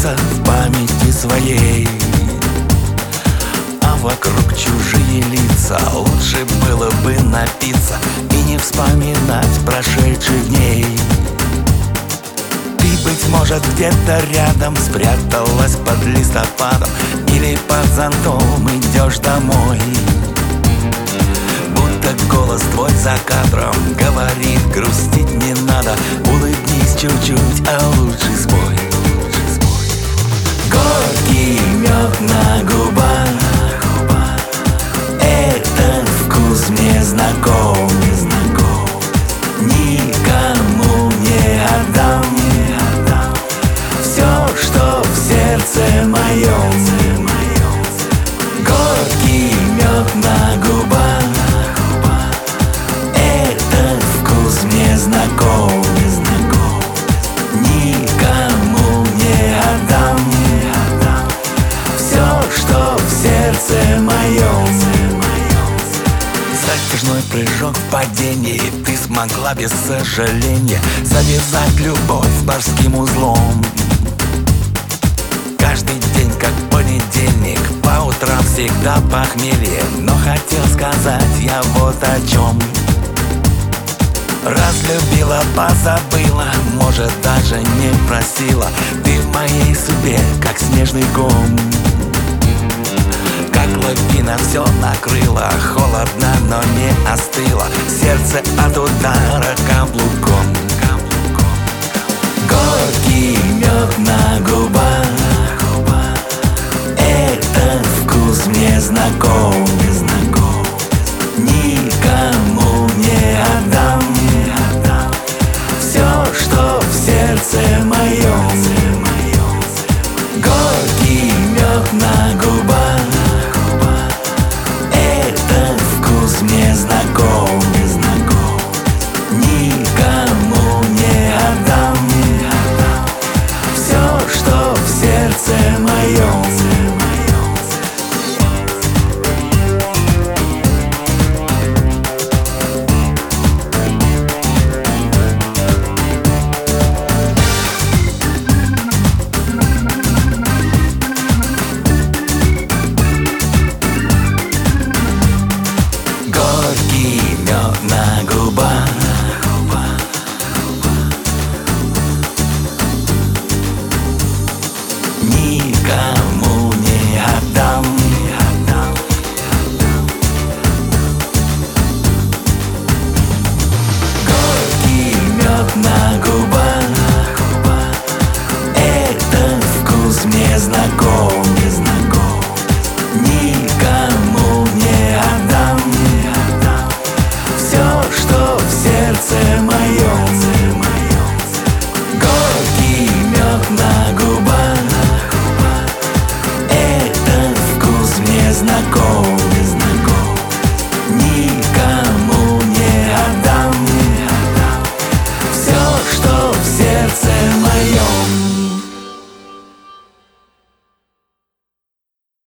отразится в памяти своей. А вокруг чужие лица, лучше было бы напиться и не вспоминать прошедших дней. Ты, быть может, где-то рядом спряталась под листопадом или под зонтом идешь домой. Будто голос твой за кадром говорит: грустить не надо, улыбнись чуть-чуть, а лучше спой. Горький мед на губах, этот вкус мне знаком. Никому не отдам все, что в сердце моем. Горький мед на губах, этот вкус мне знаком. Никому не отдам все, что в сердце моем. Затяжной прыжок в падении, ты смогла без сожаления завязать любовь морским узлом. Каждый день как понедельник, по утрам всегда похмелье. Но хотел сказать я вот о чем. Разлюбила, позабыла, может даже не просила. Ты в моей судьбе как снежный ком. Как лавина все накрыла, холодно, но не остыло. Сердце от удара каблуком. Горький мед на губах, этот вкус мне знаком.